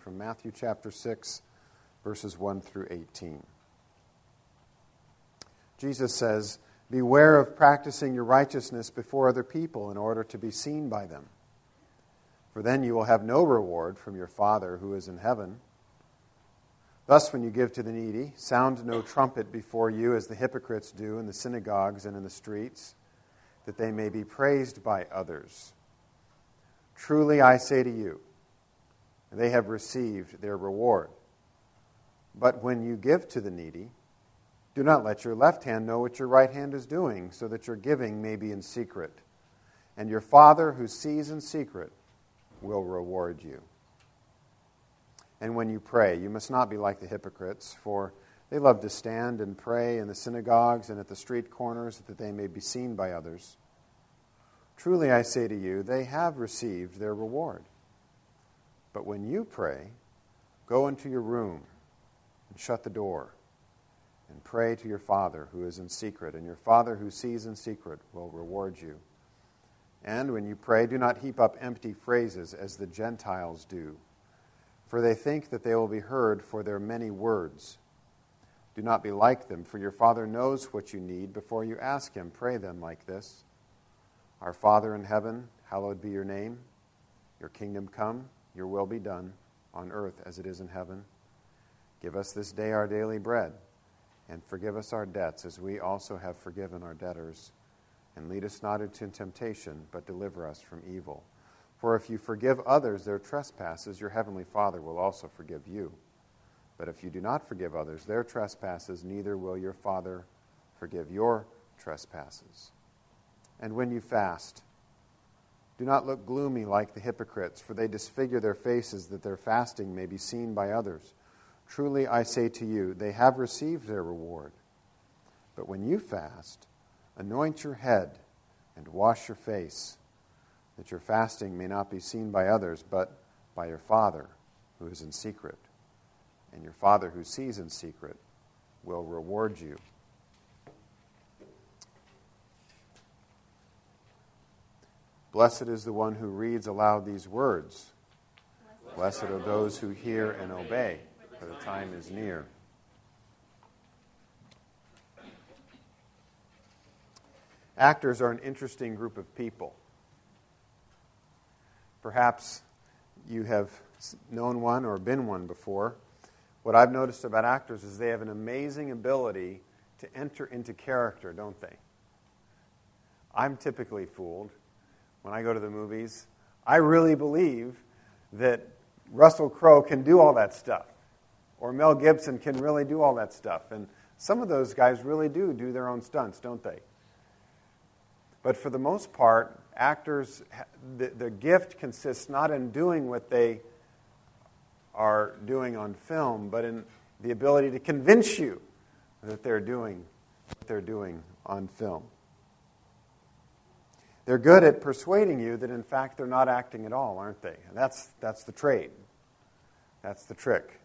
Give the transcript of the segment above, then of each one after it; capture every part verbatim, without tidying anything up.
from Matthew chapter six, verses one through eighteen. Jesus says, "Beware of practicing your righteousness before other people in order to be seen by them. For then you will have no reward from your Father who is in heaven. Thus, when you give to the needy, sound no trumpet before you as the hypocrites do in the synagogues and in the streets, that they may be praised by others. Truly I say to you, they have received their reward. But when you give to the needy, do not let your left hand know what your right hand is doing, so that your giving may be in secret. And your Father who sees in secret will reward you. And when you pray, you must not be like the hypocrites, for they love to stand and pray in the synagogues and at the street corners, that they may be seen by others. Truly I say to you, they have received their reward. But when you pray, go into your room and shut the door, and pray to your Father who is in secret, and your Father who sees in secret will reward you. And when you pray, do not heap up empty phrases as the Gentiles do, for they think that they will be heard for their many words. Do not be like them, for your Father knows what you need before you ask Him. Pray then like this: Our Father in heaven, hallowed be your name. Your kingdom come, your will be done, on earth as it is in heaven. Give us this day our daily bread, and forgive us our debts as we also have forgiven our debtors. And lead us not into temptation, but deliver us from evil. For if you forgive others their trespasses, your heavenly Father will also forgive you. But if you do not forgive others their trespasses, neither will your Father forgive your trespasses. And when you fast, do not look gloomy like the hypocrites, for they disfigure their faces that their fasting may be seen by others. Truly I say to you, they have received their reward. But when you fast, anoint your head and wash your face, that your fasting may not be seen by others, but by your Father who is in secret. And your Father who sees in secret will reward you." Blessed is the one who reads aloud these words. Blessed are those who hear and obey, for the time is near. Actors are an interesting group of people. Perhaps you have known one or been one before. What I've noticed about actors is they have an amazing ability to enter into character, don't they? I'm typically fooled when I go to the movies. I really believe that Russell Crowe can do all that stuff, or Mel Gibson can really do all that stuff. And some of those guys really do do their own stunts, don't they? But for the most part, actors, the, the gift consists not in doing what they are doing on film, but in the ability to convince you that they're doing what they're doing on film. They're good at persuading you that, in fact, they're not acting at all, aren't they? And that's, that's the trade. That's the trick.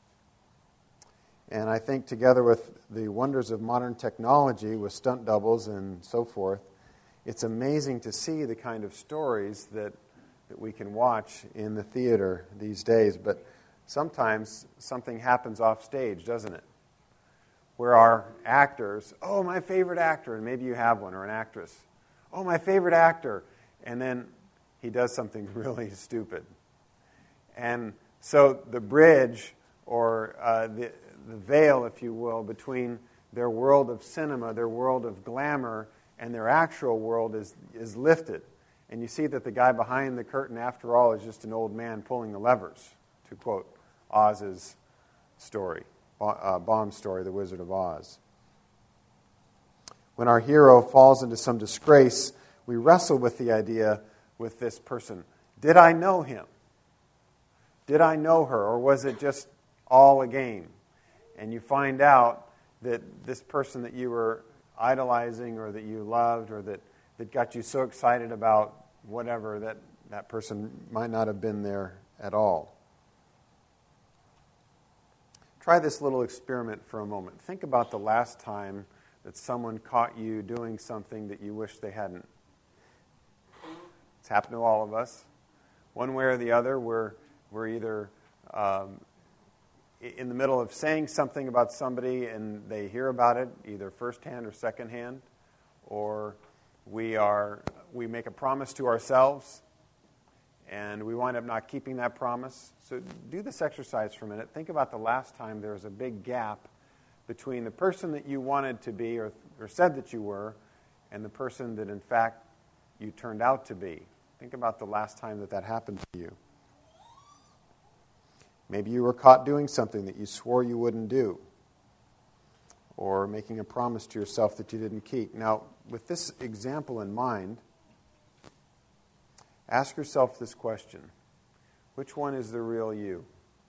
And I think together with the wonders of modern technology, with stunt doubles and so forth, it's amazing to see the kind of stories that, that we can watch in the theater these days. But sometimes something happens off stage, doesn't it? Where our actors, oh, my favorite actor, and maybe you have one, or an actress, oh, my favorite actor, and then he does something really stupid. And so the bridge, or uh, the, the veil, if you will, between their world of cinema, their world of glamour, and their actual world is, is lifted. And you see that the guy behind the curtain, after all, is just an old man pulling the levers, to quote Oz's story, uh, Baum's story, The Wizard of Oz. When our hero falls into some disgrace, we wrestle with the idea with this person. Did I know him? Did I know her? Or was it just all a game? And you find out that this person that you were idolizing, or that you loved, or that, that got you so excited about whatever, that that person might not have been there at all. Try this little experiment for a moment. Think about the last time that someone caught you doing something that you wish they hadn't. It's happened to all of us. One way or the other, we're, we're either um, in the middle of saying something about somebody and they hear about it, either firsthand or secondhand, or we are we make a promise to ourselves and we wind up not keeping that promise. So do this exercise for a minute. Think about the last time there was a big gap between the person that you wanted to be or, or said that you were and the person that in fact you turned out to be. Think about the last time that that happened to you. Maybe you were caught doing something that you swore you wouldn't do, or making a promise to yourself that you didn't keep. Now, with this example in mind, ask yourself this question: which one is the real you?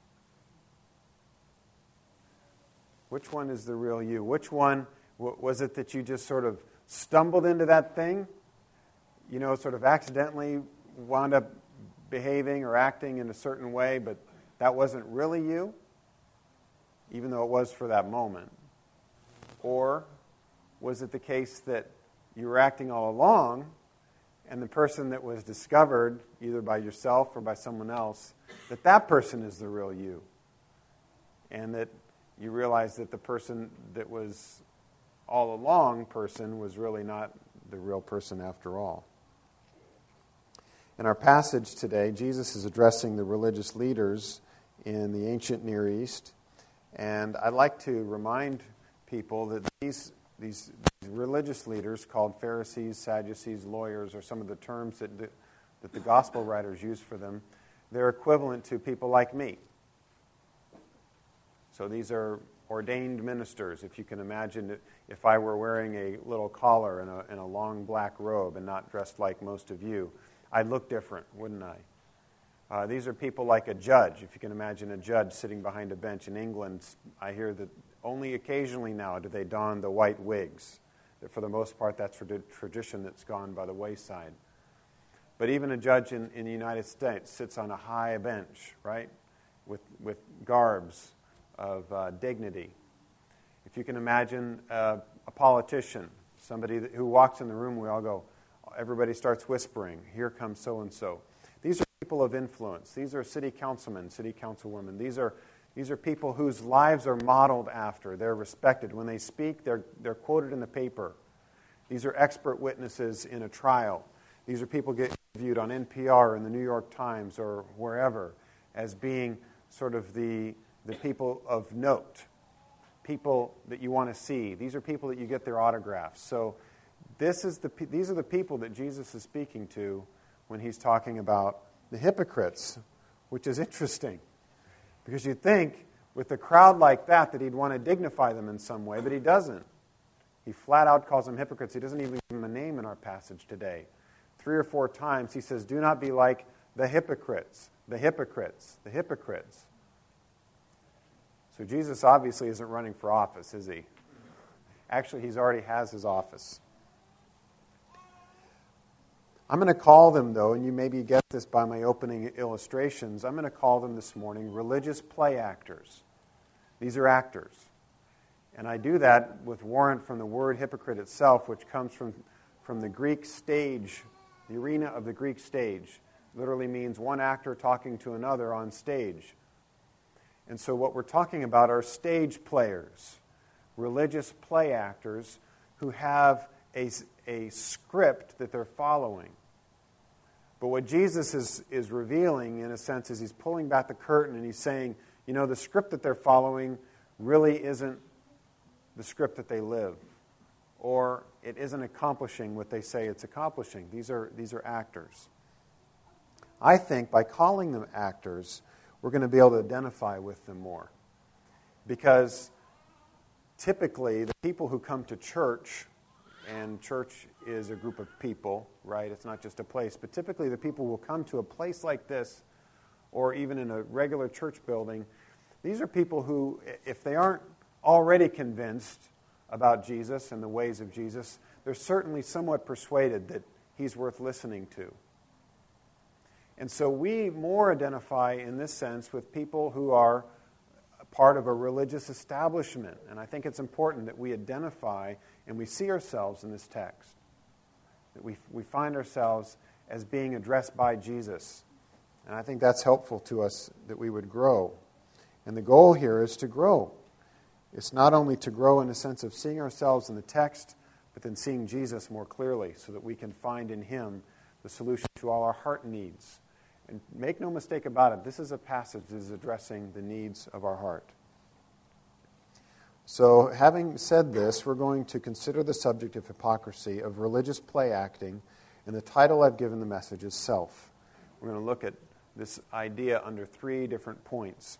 Which one is the real you? Which one was it that you just sort of stumbled into that thing? You know, sort of accidentally wound up behaving or acting in a certain way, but that wasn't really you, even though it was for that moment? Or was it the case that you were acting all along, and the person that was discovered, either by yourself or by someone else, that that person is the real you, and that you realize that the person that was all along person was really not the real person after all? In our passage today, Jesus is addressing the religious leaders in the ancient Near East, and I'd like to remind people that these, these religious leaders, called Pharisees, Sadducees, lawyers, are some of the terms that the, that the gospel writers use for them. They're equivalent to people like me. So these are ordained ministers. If you can imagine it, if I were wearing a little collar and a, and a long black robe and not dressed like most of you, I'd look different, wouldn't I? Uh, these are people like a judge. If you can imagine a judge sitting behind a bench in England, I hear that only occasionally now do they don the white wigs. That for the most part, that's a tradition that's gone by the wayside. But even a judge in, in the United States sits on a high bench, right, with, with garbs of uh, dignity. If you can imagine uh, a politician, somebody that, who walks in the room, we all go, everybody starts whispering, here comes so-and-so. These are people of influence. These are city councilmen, city councilwomen. These are these are people whose lives are modeled after. They're respected. When they speak, they're they're quoted in the paper. These are expert witnesses in a trial. These are people get interviewed on N P R and the New York Times or wherever as being sort of the the people of note, people that you want to see. These are people that you get their autographs. So this is the these are the people that Jesus is speaking to when he's talking about the hypocrites, which is interesting. Because you'd think with a crowd like that that he'd want to dignify them in some way, but he doesn't. He flat out calls them hypocrites. He doesn't even give them a name in our passage today. Three or four times he says, do not be like the hypocrites, the hypocrites, the hypocrites. So Jesus obviously isn't running for office, is he? Actually, he already has his office. I'm going to call them, though, and you maybe get this by my opening illustrations, I'm going to call them this morning religious play actors. These are actors. And I do that with warrant from the word hypocrite itself, which comes from, from the Greek stage, the arena of the Greek stage. Literally means one actor talking to another on stage. And so what we're talking about are stage players, religious play actors who have a, a script that they're following. But what Jesus is, is revealing, in a sense, is he's pulling back the curtain and he's saying, you know, the script that they're following really isn't the script that they live, or it isn't accomplishing what they say it's accomplishing. These are, these are actors. I think by calling them actors, we're going to be able to identify with them more. Because typically, the people who come to church, and church is a group of people, right? It's not just a place. But typically, the people who will come to a place like this, or even in a regular church building, these are people who, if they aren't already convinced about Jesus and the ways of Jesus, they're certainly somewhat persuaded that he's worth listening to. And so we more identify in this sense with people who are part of a religious establishment. And I think it's important that we identify and we see ourselves in this text. That we, we find ourselves as being addressed by Jesus And I think that's helpful to us, that we would grow. And the goal here is to grow. It's not only to grow in the sense of seeing ourselves in the text, but then seeing Jesus more clearly so that we can find in him the solution to all our heart needs. And make no mistake about it, this is a passage that is addressing the needs of our heart. So, having said this, we're going to consider the subject of hypocrisy, of religious play acting, and the title I've given the message is Self. We're going to look at this idea under three different points.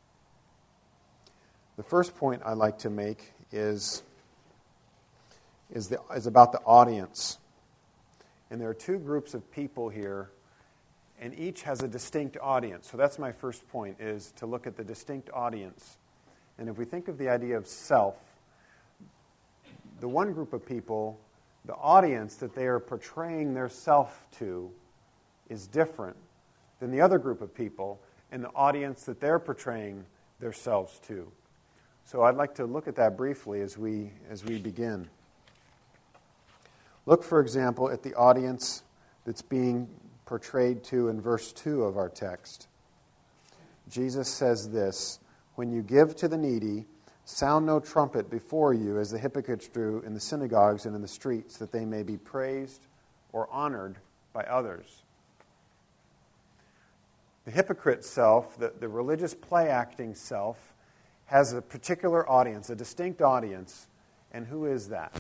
The first point I'd like to make is, is, the, is about the audience. And there are two groups of people here, and each has a distinct audience. So that's my first point, is to look at the distinct audience. And if we think of the idea of self, the one group of people, the audience that they are portraying their self to is different than the other group of people and the audience that they're portraying themselves to. So I'd like to look at that briefly as we as we begin. Look, for example, at the audience that's being portrayed to in verse two of our text. Jesus says this, "When you give to the needy, sound no trumpet before you, as the hypocrites do in the synagogues and in the streets, that they may be praised or honored by others." The hypocrite self, the, the religious play-acting self, has a particular audience, a distinct audience. And who is that?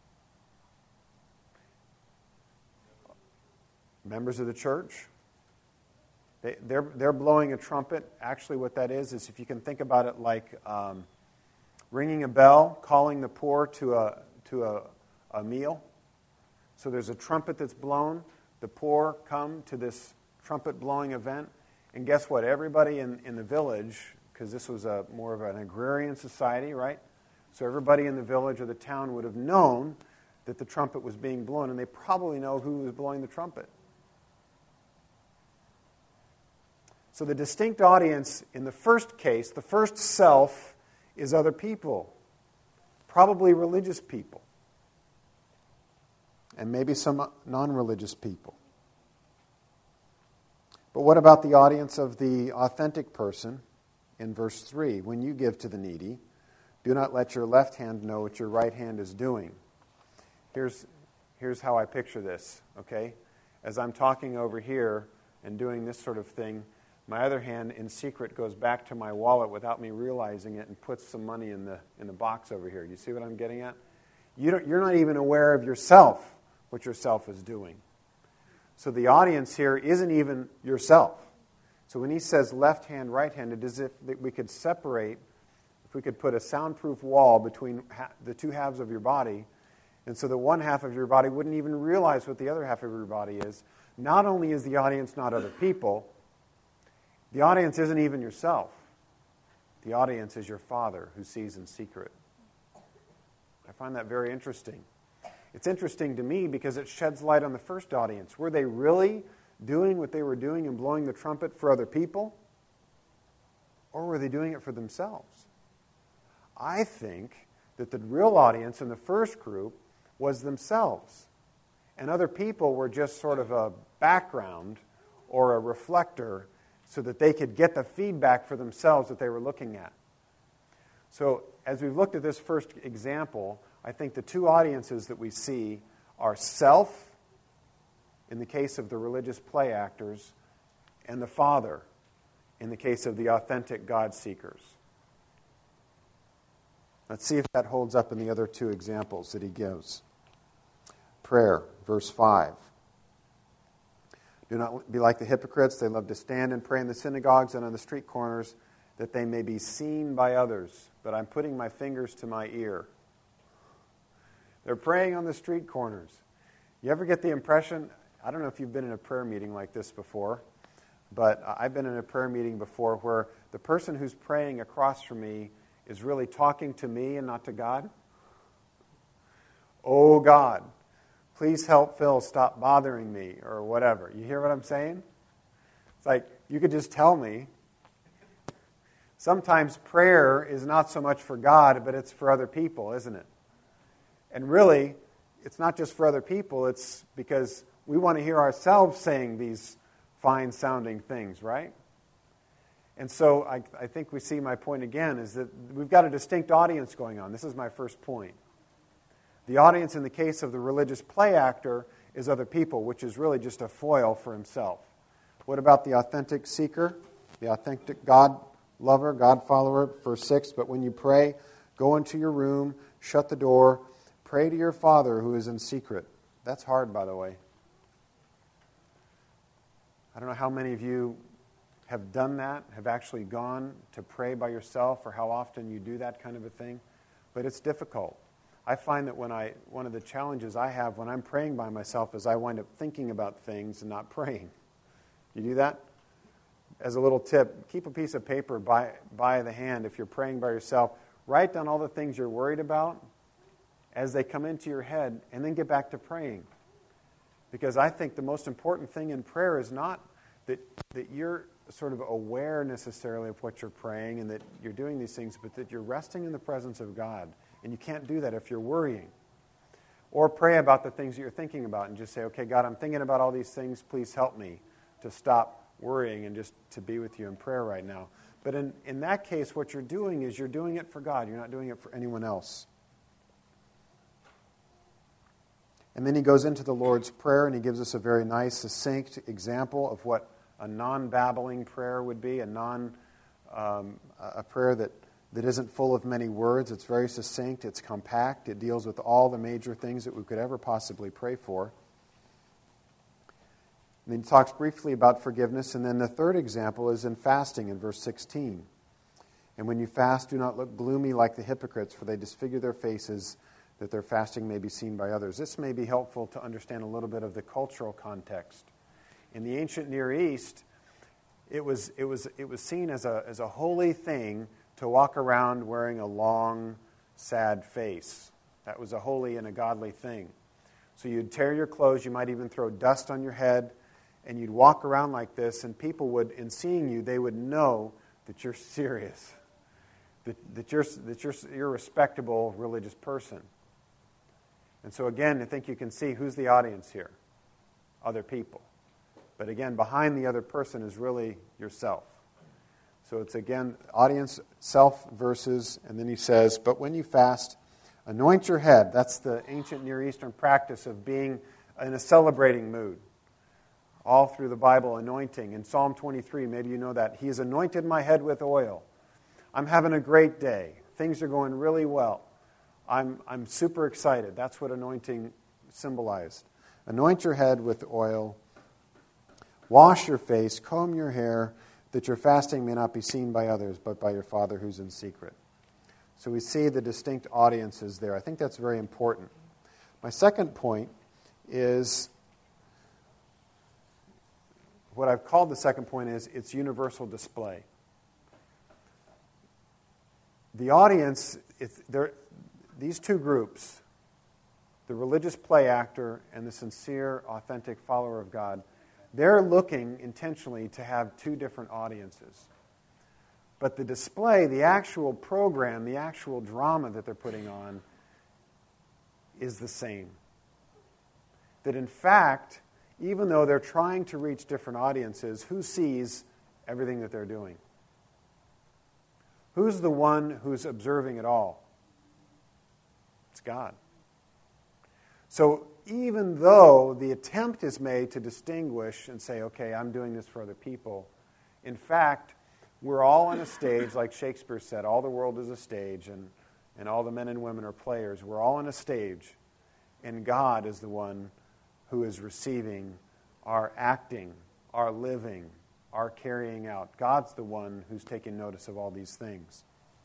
Members of the church. They, they're, they're blowing a trumpet. Actually, what that is, is if you can think about it like um, ringing a bell, calling the poor to a to a, a meal. So there's a trumpet that's blown. The poor come to this trumpet-blowing event. And guess what? Everybody in, in the village, because this was a more of an agrarian society, right? So everybody in the village or the town would have known that the trumpet was being blown, and they probably know who was blowing the trumpet. So the distinct audience in the first case, the first self, is other people, probably religious people, and maybe some non-religious people. But what about the audience of the authentic person in verse three? "When you give to the needy, do not let your left hand know what your right hand is doing." Here's, here's how I picture this, okay? As I'm talking over here and doing this sort of thing, my other hand in secret goes back to my wallet without me realizing it and puts some money in the in the box over here. You see what I'm getting at? You don't, you're not even aware of yourself, what yourself is doing. So the audience here isn't even yourself. So when he says left hand, right hand, it is as if we could separate, if we could put a soundproof wall between ha- the two halves of your body, and so that one half of your body wouldn't even realize what the other half of your body is. Not only is the audience not other people, the audience isn't even yourself. The audience is your Father who sees in secret. I find that very interesting. It's interesting to me because it sheds light on the first audience. Were they really doing what they were doing and blowing the trumpet for other people? Or were they doing it for themselves? I think that the real audience in the first group was themselves. And other people were just sort of a background or a reflector so that they could get the feedback for themselves that they were looking at. So as we've looked at this first example, I think the two audiences that we see are self, in the case of the religious play actors, and the Father, in the case of the authentic God seekers. Let's see if that holds up in the other two examples that he gives. Prayer, verse five. "Do not be like the hypocrites. They love to stand and pray in the synagogues and on the street corners, that they may be seen by others. But I'm putting my fingers to my ear." They're praying on the street corners. You ever get the impression, I don't know if you've been in a prayer meeting like this before, but I've been in a prayer meeting before where the person who's praying across from me is really talking to me and not to God. "Oh God, please help Phil stop bothering me," or whatever. You hear what I'm saying? It's like, you could just tell me. Sometimes prayer is not so much for God, but it's for other people, isn't it? And really, it's not just for other people, it's because we want to hear ourselves saying these fine-sounding things, right? And so I, I think we see my point again, is that we've got a distinct audience going on. This is my first point. The audience in the case of the religious play actor is other people, which is really just a foil for himself. What about the authentic seeker, the authentic God lover, God follower? Verse six, but when you pray, go into your room, shut the door, pray to your Father who is in secret. That's hard, by the way. I don't know how many of you have done that, have actually gone to pray by yourself, or how often you do that kind of a thing, but it's difficult. I find that when I one of the challenges I have when I'm praying by myself is I wind up thinking about things and not praying. You do that? As a little tip, keep a piece of paper by, by the hand if you're praying by yourself. Write down all the things you're worried about as they come into your head, and then get back to praying. Because I think the most important thing in prayer is not that, that you're sort of aware necessarily of what you're praying and that you're doing these things, but that you're resting in the presence of God. And you can't do that if you're worrying. Or pray about the things that you're thinking about and just say, okay, God, I'm thinking about all these things. Please help me to stop worrying and just to be with you in prayer right now. But in, in that case, what you're doing is you're doing it for God. You're not doing it for anyone else. And then he goes into the Lord's Prayer, and he gives us a very nice, succinct example of what a non-babbling prayer would be, a non, um, a prayer that, that isn't full of many words. It's very succinct. It's compact. It deals with all the major things that we could ever possibly pray for. And then he talks briefly about forgiveness. And then the third example is in fasting in verse sixteen. And when you fast, do not look gloomy like the hypocrites, for they disfigure their faces, that their fasting may be seen by others. This may be helpful to understand a little bit of the cultural context. In the ancient Near East, it was it was it was seen as a as a holy thing to walk around wearing a long, sad face. That was a holy and a godly thing. So you'd tear your clothes, you might even throw dust on your head, and you'd walk around like this, and people would, in seeing you, they would know that you're serious, that, that you're that you're you're a respectable religious person. And so again, I think you can see who's the audience here. Other people. But again, behind the other person is really yourself. So it's again, audience, self versus, and then he says, but when you fast, anoint your head. That's the ancient Near Eastern practice of being in a celebrating mood. All through the Bible, anointing. In Psalm twenty-three, maybe you know that. He has anointed my head with oil. I'm having a great day. Things are going really well. I'm I'm super excited. That's what anointing symbolized. Anoint your head with oil. Wash your face, comb your hair, that your fasting may not be seen by others, but by your Father who's in secret. So we see the distinct audiences there. I think that's very important. My second point is, what I've called the second point is, it's universal display. The audience, it's, these two groups, the religious play actor and the sincere, authentic follower of God, they're looking intentionally to have two different audiences. But the display, the actual program, the actual drama that they're putting on is the same. That in fact, even though they're trying to reach different audiences, who sees everything that they're doing? Who's the one who's observing it all? It's God. So even though the attempt is made to distinguish and say, okay, I'm doing this for other people, in fact, we're all on a stage, like Shakespeare said, all the world is a stage, and, and all the men and women are players. We're all on a stage, and God is the one who is receiving our acting, our living, our carrying out. God's the one who's taking notice of all these things.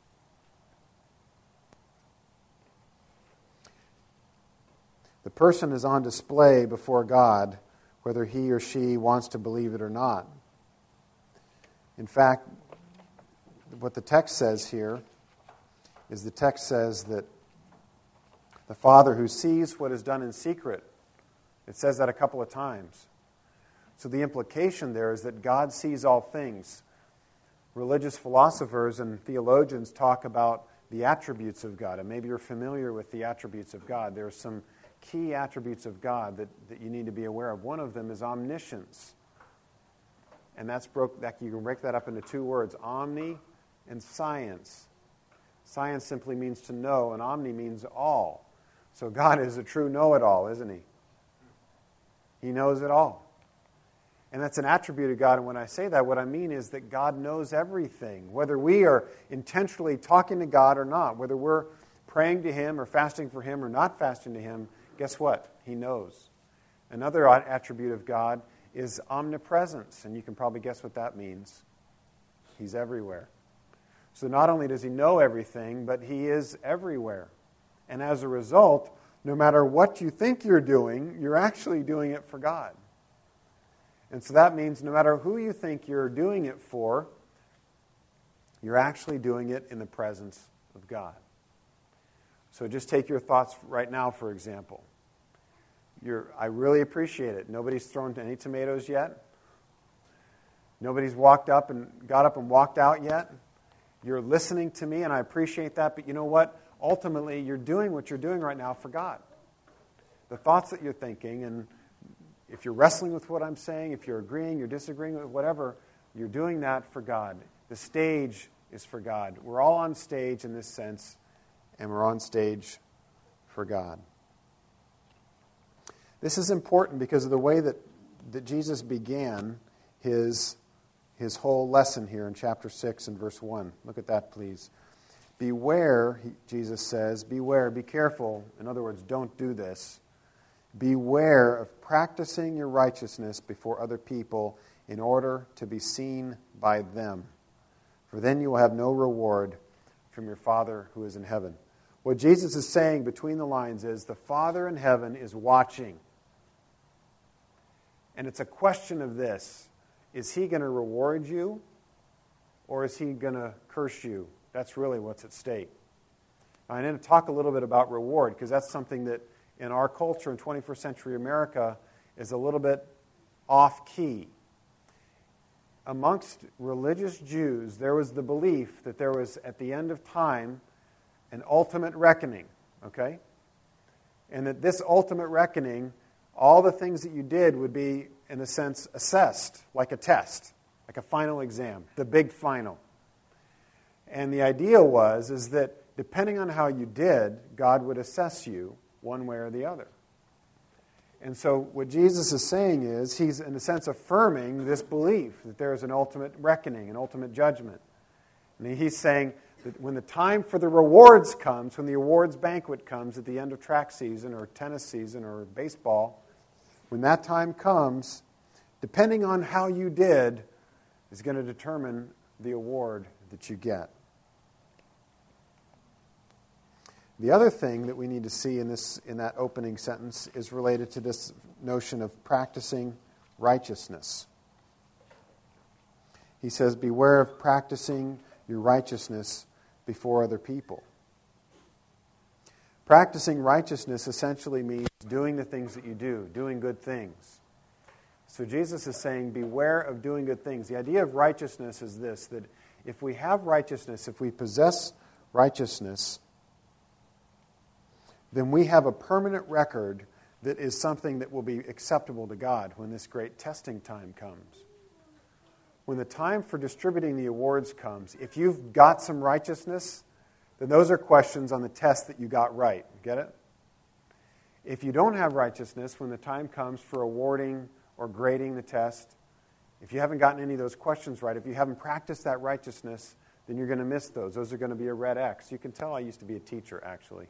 The person is on display before God, whether he or she wants to believe it or not. In fact, what the text says here is the text says that the Father who sees what is done in secret, it says that a couple of times. So the implication there is that God sees all things. Religious philosophers and theologians talk about the attributes of God, and maybe you're familiar with the attributes of God. There are some key attributes of God that, that you need to be aware of. One of them is omniscience. And that's broke. That you can break that up into two words: omni and science. Science simply means to know, and omni means all. So God is a true know-it-all, isn't He? He knows it all. And that's an attribute of God. And when I say that, what I mean is that God knows everything. Whether we are intentionally talking to God or not, whether we're praying to Him or fasting for Him or not fasting to Him, guess what? He knows. Another attribute of God is omnipresence. And you can probably guess what that means. He's everywhere. So not only does He know everything, but He is everywhere. And as a result, no matter what you think you're doing, you're actually doing it for God. And so that means no matter who you think you're doing it for, you're actually doing it in the presence of God. So just take your thoughts right now, for example. You're, I really appreciate it. Nobody's thrown any tomatoes yet. Nobody's walked up and got up and walked out yet. You're listening to me, and I appreciate that. But you know what? Ultimately, you're doing what you're doing right now for God. The thoughts that you're thinking, and if you're wrestling with what I'm saying, if you're agreeing, you're disagreeing with whatever, you're doing that for God. The stage is for God. We're all on stage in this sense, and we're on stage for God. This is important because of the way that, that Jesus began his, his whole lesson here in chapter six and verse one. Look at that, please. Beware, he, Jesus says, beware, be careful. In other words, don't do this. Beware of practicing your righteousness before other people in order to be seen by them. For then you will have no reward from your Father who is in heaven. What Jesus is saying between the lines is the Father in heaven is watching. And it's a question of this. Is He going to reward you or is He going to curse you? That's really what's at stake. I'm going to talk a little bit about reward because that's something that in our culture in twenty-first century America is a little bit off-key. Amongst religious Jews, there was the belief that there was, at the end of time, an ultimate reckoning, okay? And that this ultimate reckoning, all the things that you did would be, in a sense, assessed, like a test, like a final exam, the big final. And the idea was is that depending on how you did, God would assess you one way or the other. And so what Jesus is saying is, he's in a sense affirming this belief that there is an ultimate reckoning, an ultimate judgment. And he's saying that when the time for the rewards comes, when the awards banquet comes at the end of track season or tennis season or baseball, when that time comes, depending on how you did, is going to determine the award that you get. The other thing that we need to see in this in that opening sentence is related to this notion of practicing righteousness. He says, beware of practicing your righteousness before other people. Practicing righteousness essentially means doing the things that you do, doing good things. So Jesus is saying, beware of doing good things. The idea of righteousness is this, that if we have righteousness, if we possess righteousness, then we have a permanent record that is something that will be acceptable to God when this great testing time comes. When the time for distributing the awards comes, if you've got some righteousness, then those are questions on the test that you got right. Get it? If you don't have righteousness, when the time comes for awarding or grading the test, if you haven't gotten any of those questions right, if you haven't practiced that righteousness, then you're going to miss those. Those are going to be a red X. You can tell I used to be a teacher, actually.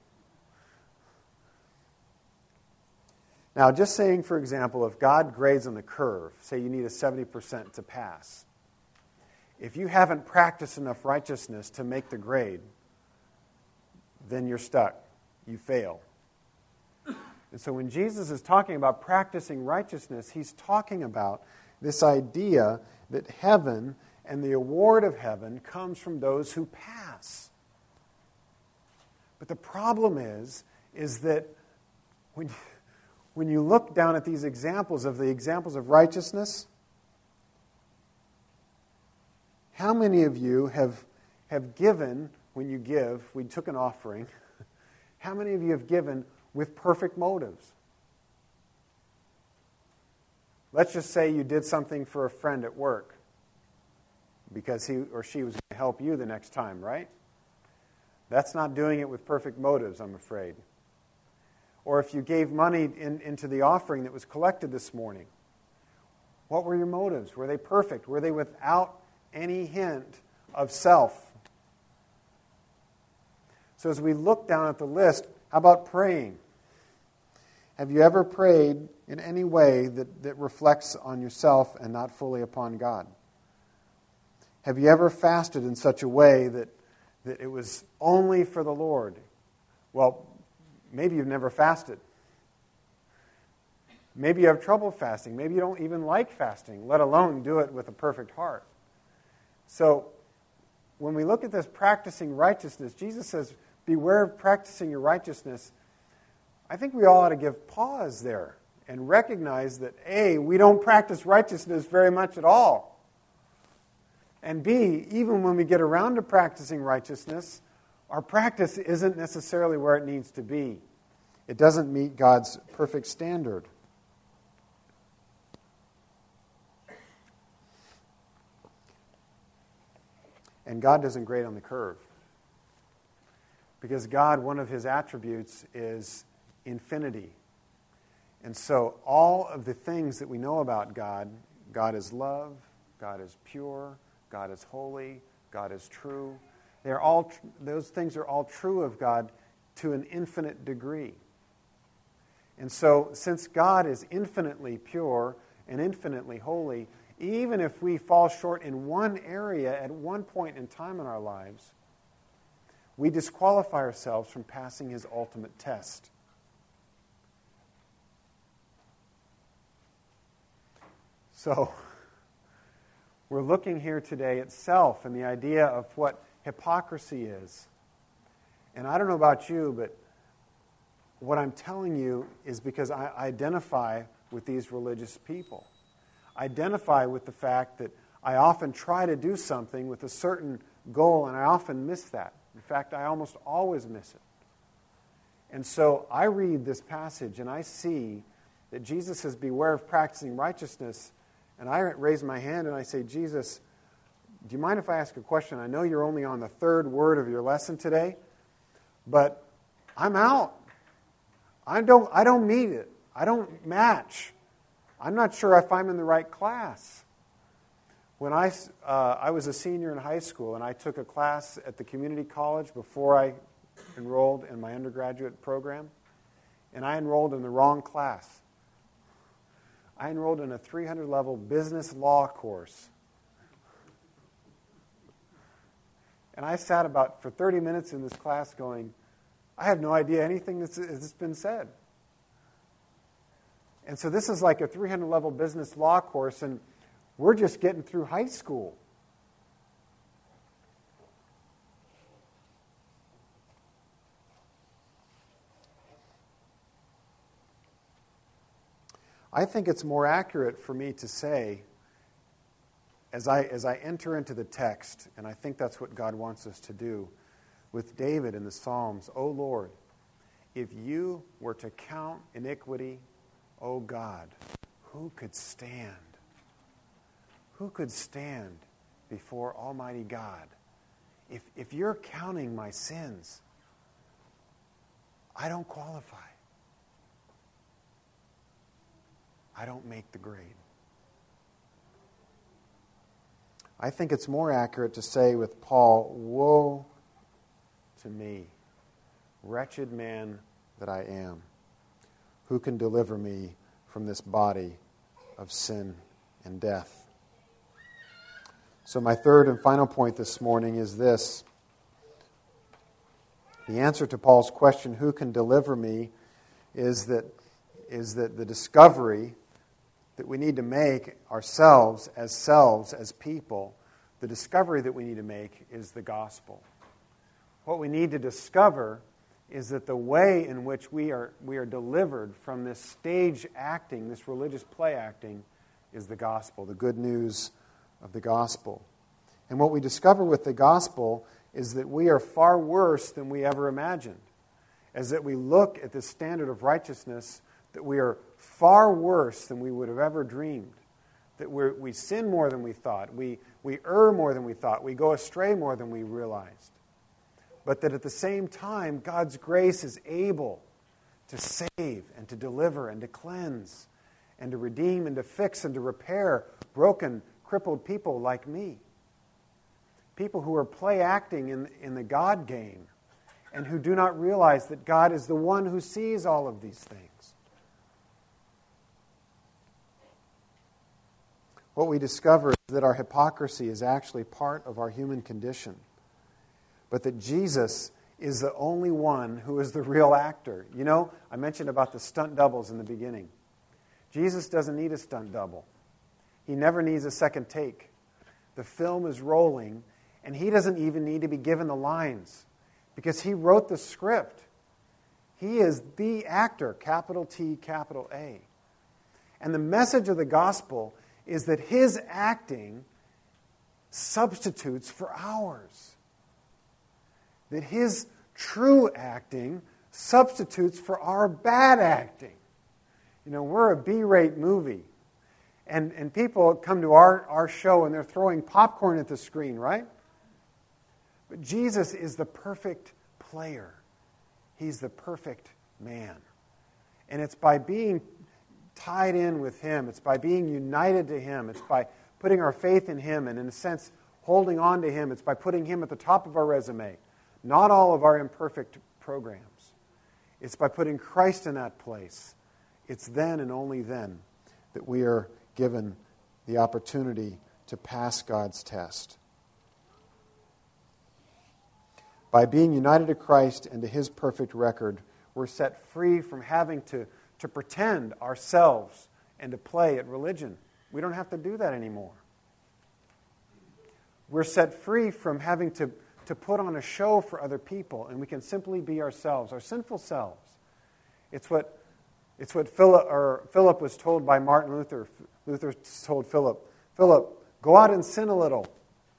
Now, just saying, for example, if God grades on the curve, say you need a seventy percent to pass, if you haven't practiced enough righteousness to make the grade, then you're stuck. You fail. And so when Jesus is talking about practicing righteousness, he's talking about this idea that heaven and the award of heaven comes from those who pass. But the problem is, is that when, when you look down at these examples of the examples of righteousness, how many of you have, have given, when you give, we took an offering, how many of you have given with perfect motives? Let's just say you did something for a friend at work. because he or she was going to help you the next time, right? That's not doing it with perfect motives, I'm afraid. Or if you gave money in, into the offering that was collected this morning, what were your motives? Were they perfect? Were they without any hint of self? So as we look down at the list, how about praying? Have you ever prayed in any way that, that reflects on yourself and not fully upon God? Have you ever fasted in such a way that, that it was only for the Lord? Well, maybe you've never fasted. Maybe you have trouble fasting. Maybe you don't even like fasting, let alone do it with a perfect heart. So, when we look at this practicing righteousness, Jesus says, beware of practicing your righteousness. I think we all ought to give pause there and recognize that, A, we don't practice righteousness very much at all. And B, even when we get around to practicing righteousness, our practice isn't necessarily where it needs to be. It doesn't meet God's perfect standard. And God doesn't grade on the curve. Because God, one of His attributes is infinity. And so all of the things that we know about God, God is love, God is pure, God is holy, God is true. They're all those things are all true of God to an infinite degree. And so since God is infinitely pure and infinitely holy, even if we fall short in one area at one point in time in our lives, we disqualify ourselves from passing His ultimate test. So, we're looking here today at self and the idea of what hypocrisy is. And I don't know about you, but what I'm telling you is because I identify with these religious people. I identify with the fact that I often try to do something with a certain goal, and I often miss that. In fact, I almost always miss it. And so I read this passage, and I see that Jesus says, beware of practicing righteousness. And I raise my hand and I say, Jesus, do you mind if I ask a question? I know you're only on the third word of your lesson today, but I'm out. I don't, I don't meet it. I don't match. I'm not sure if I'm in the right class. When I, uh, I was a senior in high school and I took a class at the community college before I enrolled in my undergraduate program, and I enrolled in the wrong class. I enrolled in a three hundred level business law course. And I sat about for thirty minutes in this class going, I have no idea anything that's, that's been said. And so this is like a three hundred level business law course, and we're just getting through high school. I think it's more accurate for me to say, as I, as I enter into the text, and I think that's what God wants us to do, with David in the Psalms, O Lord, if you were to count iniquity, O God, who could stand? Who could stand before Almighty God? If, if you're counting my sins, I don't qualify. I don't make the grade. I think it's more accurate to say with Paul, woe to me, wretched man that I am. Who can deliver me from this body of sin and death? So my third and final point this morning is this. The answer to Paul's question, who can deliver me, is that, is that the discovery that we need to make ourselves as selves, as people, the discovery that we need to make is the gospel. What we need to discover is that the way in which we are we are delivered from this stage acting, this religious play acting, is the gospel, the good news of the gospel. And what we discover with the gospel is that we are far worse than we ever imagined. As that we look at the standard of righteousness, that we are far worse than we would have ever dreamed. that we're, we sin more than we thought, we, we err more than we thought, we go astray more than we realized. But that at the same time, God's grace is able to save and to deliver and to cleanse and to redeem and to fix and to repair broken, crippled people like me. People who are play acting in, in the God game and who do not realize that God is the one who sees all of these things. What we discover is that our hypocrisy is actually part of our human condition, but that Jesus is the only one who is the real actor. You know, I mentioned about the stunt doubles in the beginning. Jesus doesn't need a stunt double. He never needs a second take. The film is rolling, and he doesn't even need to be given the lines because he wrote the script. He is the actor, capital T, capital A. And the message of the gospel is that his acting substitutes for ours. That his true acting substitutes for our bad acting. You know, we're a B-rate movie. And, and people come to our, our show and they're throwing popcorn at the screen, right? But Jesus is the perfect player. He's the perfect man. And it's by being tied in with him, it's by being united to him, it's by putting our faith in him and, in a sense, holding on to him. It's by putting him at the top of our resume. Not all of our imperfect programs. It's by putting Christ in that place. It's then and only then that we are given the opportunity to pass God's test. By being united to Christ and to his perfect record, we're set free from having to, to pretend ourselves and to play at religion. We don't have to do that anymore. We're set free from having to, to put on a show for other people, and we can simply be ourselves, our sinful selves. It's what, it's what Philip, or Philip was told by Martin Luther. Luther told Philip, Philip, go out and sin a little.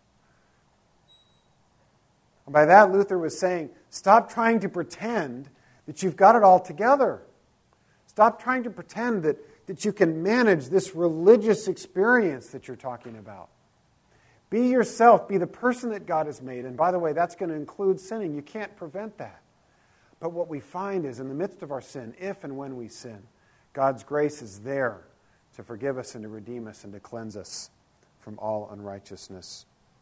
And by that, Luther was saying, stop trying to pretend that you've got it all together. Stop trying to pretend that, that you can manage this religious experience that you're talking about. Be yourself. Be the person that God has made. And by the way, that's going to include sinning. You can't prevent that. But what we find is in the midst of our sin, if and when we sin, God's grace is there to forgive us and to redeem us and to cleanse us from all unrighteousness.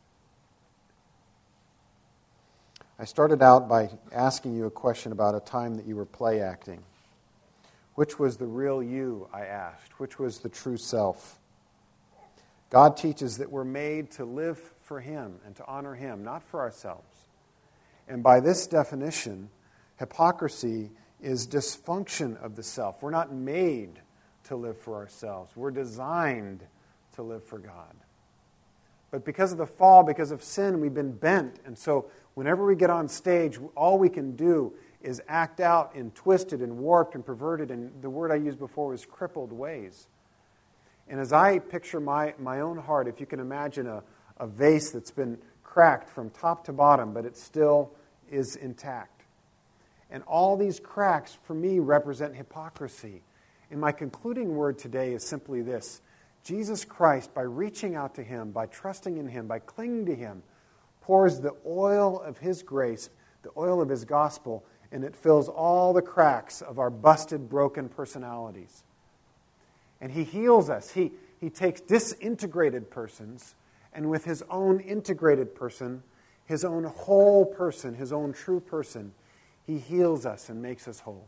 I started out by asking you a question about a time that you were play acting. Which was the real you, I asked? Which was the true self? God teaches that we're made to live for him and to honor him, not for ourselves. And by this definition, hypocrisy is dysfunction of the self. We're not made to live for ourselves. We're designed to live for God. But because of the fall, because of sin, we've been bent. And so whenever we get on stage, all we can do is act out in twisted and warped and perverted, and the word I used before was crippled ways. And as I picture my, my own heart, if you can imagine a, a vase that's been cracked from top to bottom, but it still is intact. And all these cracks, for me, represent hypocrisy. And my concluding word today is simply this. Jesus Christ, by reaching out to him, by trusting in him, by clinging to him, pours the oil of his grace, the oil of his gospel, and it fills all the cracks of our busted, broken personalities. And he heals us. He, he takes disintegrated persons, and with his own integrated person, his own whole person, his own true person, he heals us and makes us whole.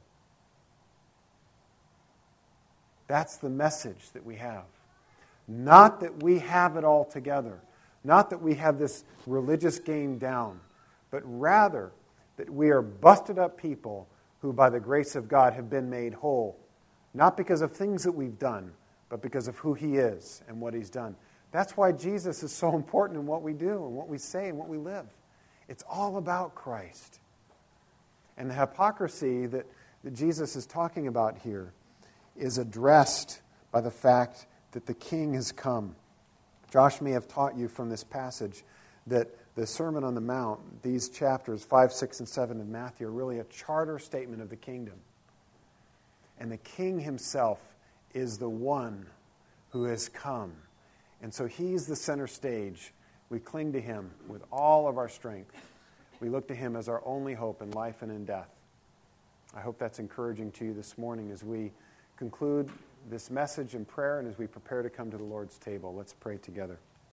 That's the message that we have. Not that we have it all together. Not that we have this religious game down. But rather that we are busted up people who by the grace of God have been made whole. Not because of things that we've done, but because of who he is and what he's done. That's why Jesus is so important in what we do and what we say and what we live. It's all about Christ. And the hypocrisy that, that Jesus is talking about here is addressed by the fact that the King has come. Josh may have taught you from this passage that the Sermon on the Mount, these chapters five, six, and seven of Matthew, are really a charter statement of the kingdom. And the King himself is the one who has come And so he's the center stage. We cling to him with all of our strength. We look to him as our only hope in life and in death. I hope that's encouraging to you this morning as we conclude this message in prayer and as we prepare to come to the Lord's table. Let's pray together.